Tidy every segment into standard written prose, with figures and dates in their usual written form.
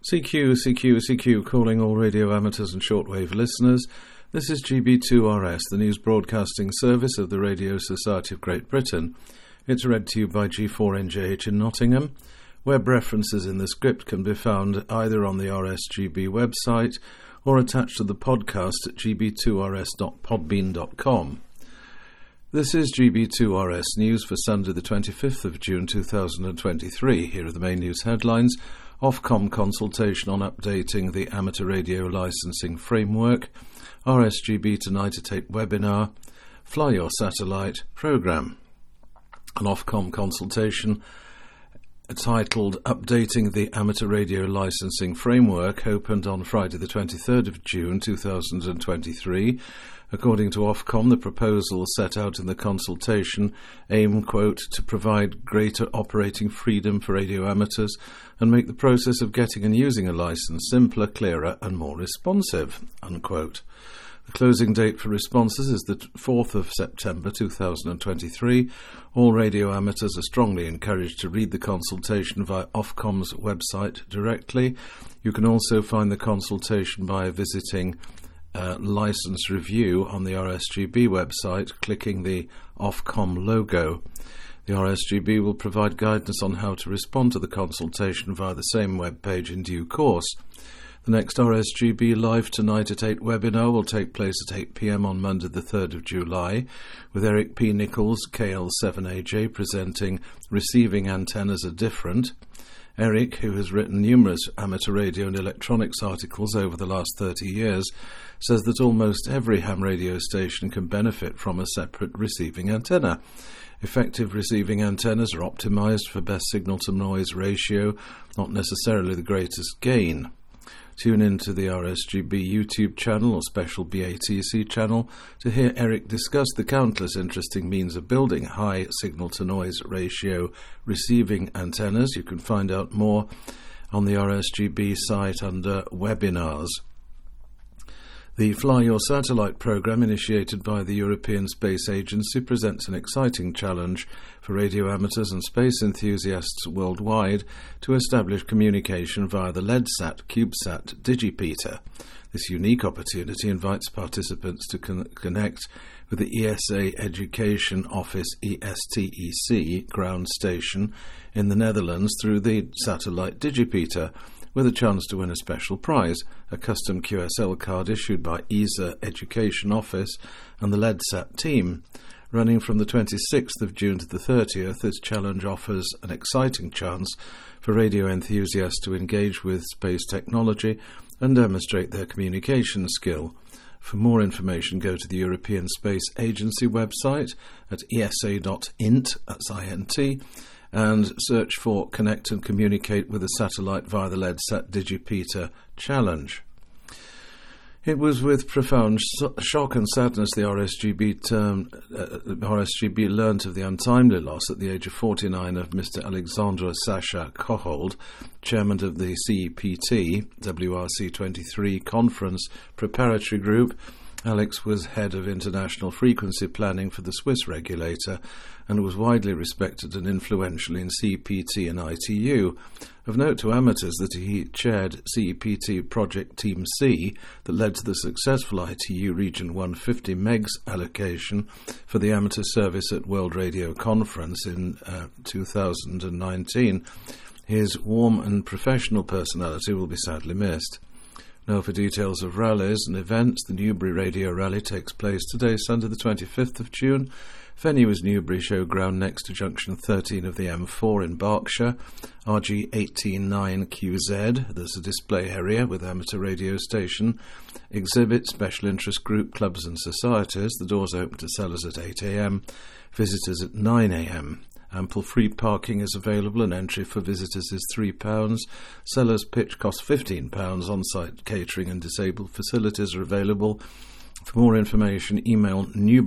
CQ, calling all radio amateurs and shortwave listeners. This is GB2RS, the news broadcasting service of the Radio Society of Great Britain. It's read to you by G4NJH in Nottingham. Web references in the script can be found either on the RSGB website or attached to the podcast at gb2rs.podbean.com. This is GB2RS News for Sunday the 25th of June 2023. Here are the main news headlines. Ofcom consultation on updating the amateur radio licensing framework. RSGB tonight at 8 webinar. Fly Your Satellite programme. An Ofcom consultation titled Updating the Amateur Radio Licensing Framework opened on Friday the 23rd of June 2023. According to Ofcom, the proposal set out in the consultation aim, quote, to provide greater operating freedom for radio amateurs and make the process of getting and using a licence simpler, clearer and more responsive, unquote. The closing date for responses is the 4th of September 2023. All radio amateurs are strongly encouraged to read the consultation via Ofcom's website directly. You can also find the consultation by visiting License Review on the RSGB website, clicking the Ofcom logo. The RSGB will provide guidance on how to respond to the consultation via the same web page in due course. The next RSGB Live Tonight at 8 webinar will take place at 8 p.m. on Monday the 3rd of July, with Eric P. Nichols, KL7AJ, presenting Receiving Antennas Are Different. Eric, who has written numerous amateur radio and electronics articles over the last 30 years, says that almost every ham radio station can benefit from a separate receiving antenna. Effective receiving antennas are optimized for best signal-to-noise ratio, not necessarily the greatest gain. Tune in to the RSGB YouTube channel or special BATC channel to hear Eric discuss the countless interesting means of building high signal-to-noise ratio receiving antennas. You can find out more on the RSGB site under webinars. The Fly Your Satellite programme, initiated by the European Space Agency, presents an exciting challenge for radio amateurs and space enthusiasts worldwide to establish communication via the LEDSAT CubeSat Digipeater. This unique opportunity invites participants to connect with the ESA Education Office ESTEC ground station in the Netherlands through the satellite Digipeater, with a chance to win a special prize, a custom QSL card issued by ESA Education Office and the LEDSAT team. Running from the 26th of June to the 30th, this challenge offers an exciting chance for radio enthusiasts to engage with space technology and demonstrate their communication skill. For more information, go to the European Space Agency website at esa.int, that's INT, and search for Connect and Communicate with a Satellite via the LEDSAT Digipeater Challenge. It was with profound shock and sadness the RSGB learnt of the untimely loss at the age of 49 of Mr. Alexandra Sasha Kohold, chairman of the CEPT WRC23 Conference Preparatory Group. Alex was head of international frequency planning for the Swiss regulator and was widely respected and influential in CEPT and ITU. Of note to amateurs that he chaired CEPT Project Team C that led to the successful ITU Region 150 MeGS allocation for the amateur service at World Radio Conference in 2019. His warm and professional personality will be sadly missed. Now for details of rallies and events, the Newbury Radio Rally takes place today, Sunday the 25th of June. Venue is Newbury Showground next to Junction 13 of the M4 in Berkshire, RG189QZ. There's a display area with amateur radio station, exhibit, special interest group, clubs and societies. The doors open to sellers at 8 a.m, visitors at 9 a.m. Ample free parking is available and entry for visitors is £3. Sellers' pitch costs £15. On-site catering and disabled facilities are available. For more information, email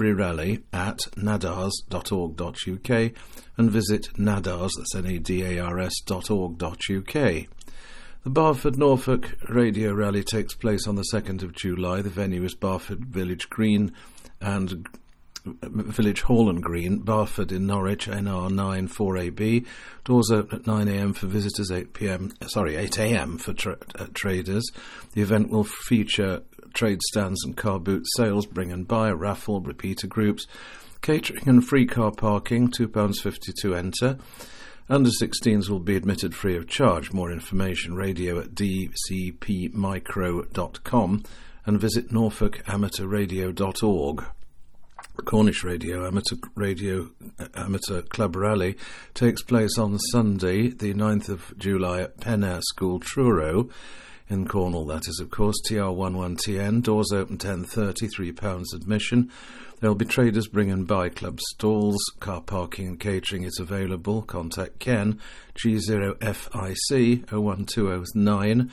newburyrally@nadars.org.uk and visit nadars, that's nadars.org.uk. The Barford Norfolk Radio Rally takes place on the 2nd of July. The venue is Barford Village Green and Village Hall and Green, Barford in Norwich, NR9 4AB. Doors open at 9 a.m. for visitors, 8 a.m. for traders. The event will feature trade stands and car boot sales, bring and buy, raffle, repeater groups, catering and free car parking, £2.50 to enter. Under 16s will be admitted free of charge. More information, radio at dcpmicro.com and visit norfolkamateurradio.org. The Cornish Amateur Club Rally takes place on Sunday, the 9th of July at Penayre School, Truro, in Cornwall. That is, of course, TR11TN. Doors open 10:30, £3 admission. There will be traders bring and buy, club stalls, car parking and catering is available. Contact Ken, G0FIC 01209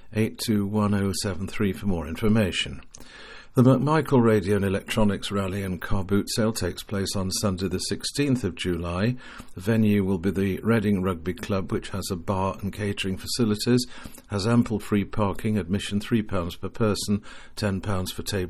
821073 for more information. The McMichael Radio and Electronics Rally and Car Boot Sale takes place on Sunday the 16th of July. The venue will be the Reading Rugby Club, which has a bar and catering facilities, has ample free parking, admission £3 per person, £10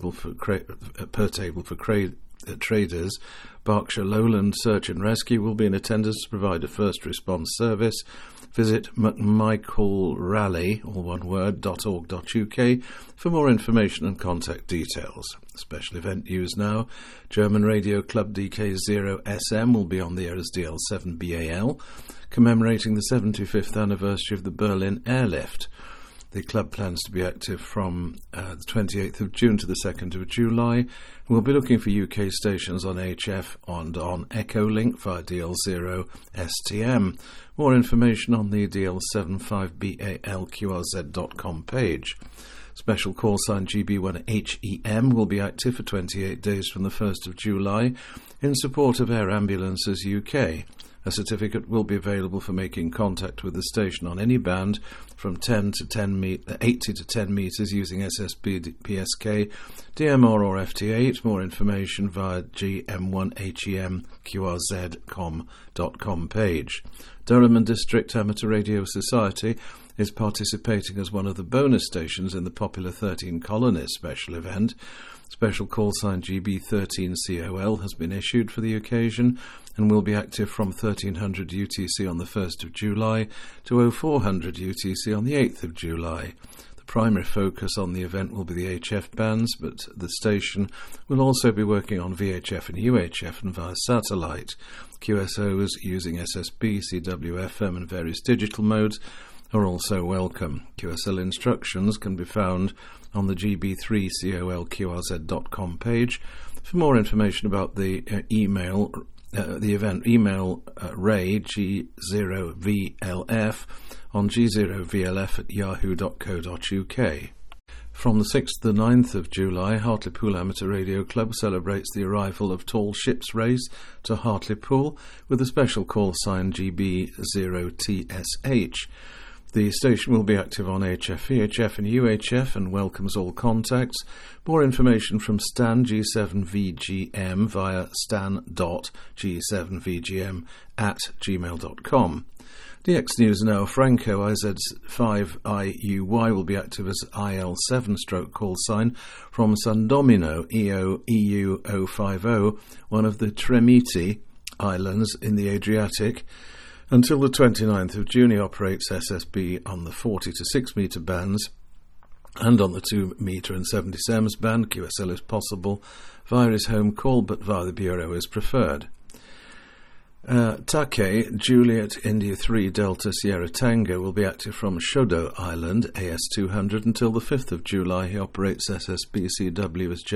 per table for traders. Berkshire Lowland Search and Rescue will be in attendance to provide a first response service. Visit mcmichaelrally, all one word, .org.uk for more information and contact details. Special event news now. German Radio Club DK0SM will be on the air as DL7BAL, commemorating the 75th anniversary of the Berlin Airlift. The club plans to be active from the 28th of June to the 2nd of July. We'll be looking for UK stations on HF and on Echolink via DL0 STM. More information on the DL75BALQRZ.com page. Special call sign GB1HEM will be active for 28 days from the 1st of July in support of Air Ambulances UK. A certificate will be available for making contact with the station on any band from 80 to 10 metres using SSB, PSK, DMR or FT8. More information via gm1hemqrz.com page. Durham and District Amateur Radio Society is participating as one of the bonus stations in the popular 13 Colonies special event. Special call sign GB13COL has been issued for the occasion and will be active from 1300 UTC on the 1st of July to 0400 UTC on the 8th of July. The primary focus on the event will be the HF bands, but the station will also be working on VHF and UHF and via satellite. QSOs using SSB, CWFM and various digital modes are also welcome. QSL instructions can be found on the GB3COLQRZ.com page. For more information about the event, email Ray G0VLF on g0vlf@yahoo.co.uk. From the 6th to the 9th of July, Hartlepool Amateur Radio Club celebrates the arrival of Tall Ships Race to Hartlepool with a special call sign GB0TSH. The station will be active on HF, VHF and UHF and welcomes all contacts. More information from Stan G7VGM via stan.g7vgm@gmail.com. DX News now. Franco IZ5IUY will be active as IL7 call sign from San Domino EU 050, one of the Tremiti Islands in the Adriatic. Until the 29th of June, he operates SSB on the 40 to 6 metre bands and on the 2 metre and 70 SEMS band. QSL is possible via his home call, but via the Bureau is preferred. Take, Juliet India 3 Delta Sierra Tango will be active from Shodo Island, AS200, until the 5th of July. He operates SSB CW as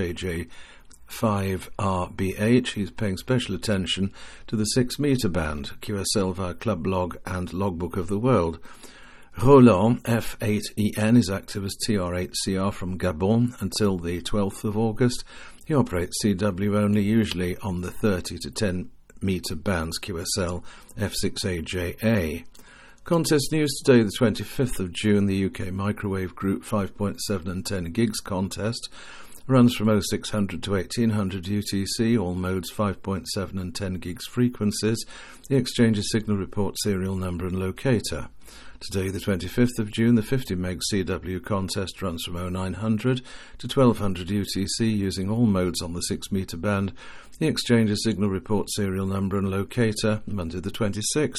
JJ5RBH. He's paying special attention to the 6 metre band, QSL via Club Log and Logbook of the World. Roland F8EN is active as TR8CR from Gabon until the 12th of August. He operates CW only, usually on the 30 to 10 metre bands, QSL F6AJA. Contest news today, the 25th of June, the UK Microwave Group 5.7 and 10 gigs contest runs from 0600 to 1800 UTC, all modes 5.7 and 10 gigs frequencies. The exchange's signal report serial number and locator. Today, the 25th of June, the 50 meg CW contest runs from 0900 to 1200 UTC using all modes on the 6 metre band. The exchange's signal report serial number and locator. Monday the 26th,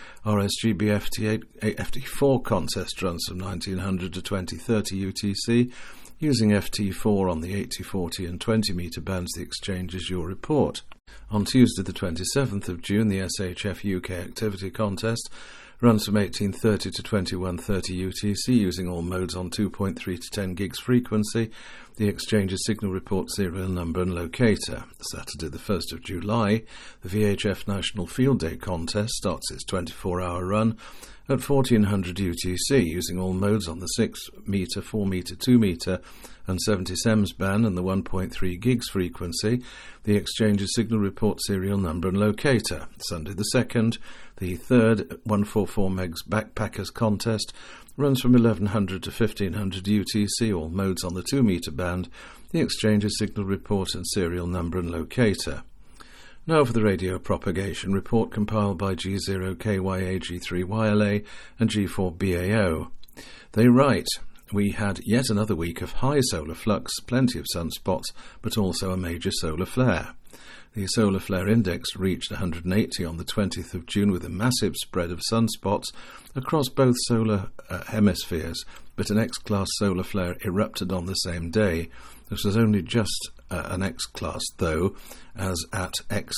RSGB FT4 contest runs from 1900 to 2030 UTC using FT4 on the 80, 40 and 20 metre bands. The exchange is your report. On Tuesday the 27th of June, the SHF UK activity contest runs from 1830 to 2130 UTC using all modes on 2.3 to 10 gigs frequency. The exchange's signal report serial number and locator. Saturday the 1st of July, the VHF National Field Day contest starts its 24-hour run at 1400 UTC using all modes on the 6 metre, 4 metre, 2 metre and 70 SEMS band and the 1.3 gigs frequency. The exchange's signal report serial number and locator. Sunday the 2nd, the third 144 megs backpackers contest runs from 1100 to 1500 UTC, all modes on the 2 metre band. The exchange's signal report and serial number and locator. Now for the radio propagation report compiled by G0KYA, G3YLA and G4BAO. They write, we had yet another week of high solar flux, plenty of sunspots, but also a major solar flare. The solar flare index reached 180 on the 20th of June with a massive spread of sunspots across both solar hemispheres, but an X-class solar flare erupted on the same day. This was only just an X-class, though, as at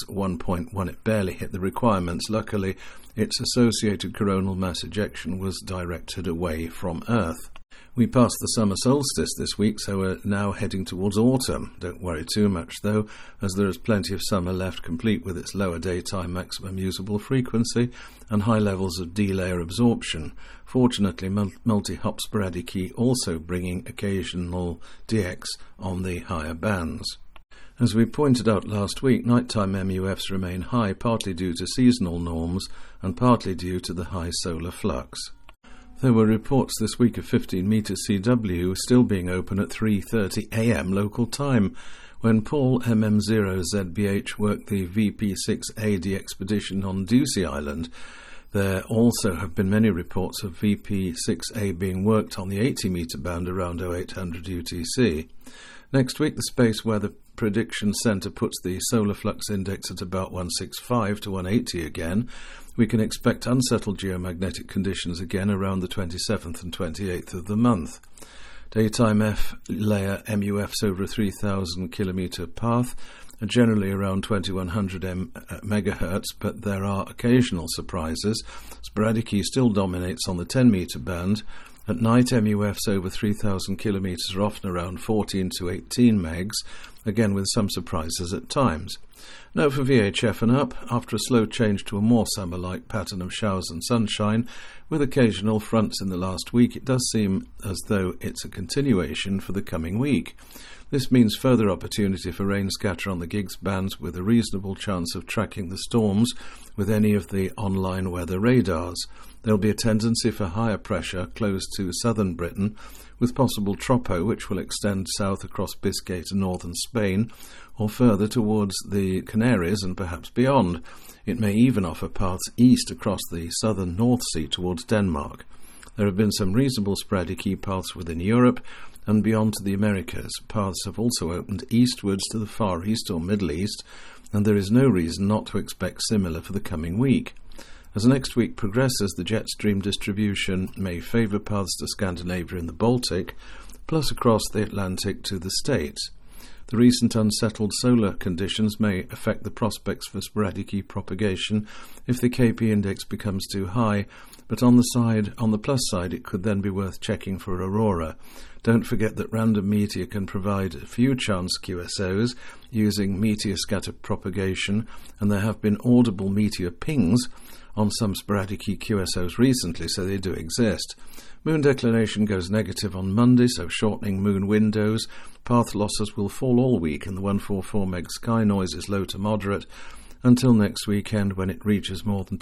X1.1 it barely hit the requirements. Luckily, its associated coronal mass ejection was directed away from Earth. We passed the summer solstice this week, so we're now heading towards autumn. Don't worry too much, though, as there is plenty of summer left, complete with its lower daytime maximum usable frequency and high levels of D-layer absorption. Fortunately, multi-hop sporadic key also bringing occasional DX on the higher bands. As we pointed out last week, nighttime MUFs remain high, partly due to seasonal norms and partly due to the high solar flux. There were reports this week of 15 metre CW still being open at 3:30 a.m. local time when Paul MM0ZBH worked the VP6A expedition on Ducie Island. There also have been many reports of VP6A being worked on the 80 metre band around 0800 UTC. Next week, the Space Weather Prediction Centre puts the solar flux index at about 165 to 180 again. We can expect unsettled geomagnetic conditions again around the 27th and 28th of the month. Daytime F-layer MUFs over a 3,000 kilometre path are generally around 2100 MHz, but there are occasional surprises. Sporadic E still dominates on the 10 metre band. At night, MUFs over 3,000 kilometres are often around 14 to 18 megs, again with some surprises at times. Now for VHF and up, after a slow change to a more summer-like pattern of showers and sunshine, with occasional fronts in the last week, it does seem as though it's a continuation for the coming week. This means further opportunity for rain scatter on the gigs bands with a reasonable chance of tracking the storms with any of the online weather radars. There'll be a tendency for higher pressure close to southern Britain, with possible tropo which will extend south across Biscay to northern Spain, or further towards the Canaries and perhaps beyond. It may even offer paths east across the southern North Sea towards Denmark. There have been some reasonable sporadic E-paths within Europe and beyond to the Americas. Paths have also opened eastwards to the Far East or Middle East, and there is no reason not to expect similar for the coming week. As next week progresses, the jet stream distribution may favour paths to Scandinavia and the Baltic, plus across the Atlantic to the States. The recent unsettled solar conditions may affect the prospects for sporadic E-propagation if the KP index becomes too high, but on the plus side it could then be worth checking for aurora. Don't forget that random meteor can provide a few chance QSOs using meteor scatter propagation, and there have been audible meteor pings on some sporadic QSOs recently, so they do exist. Moon declination goes negative on Monday, so shortening moon windows. Path losses will fall all week, and the 144 meg sky noise is low to moderate until next weekend when it reaches more than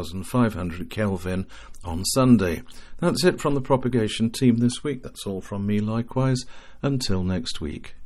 2,500 Kelvin on Sunday. That's it from the propagation team this week. That's all from me likewise. Until next week.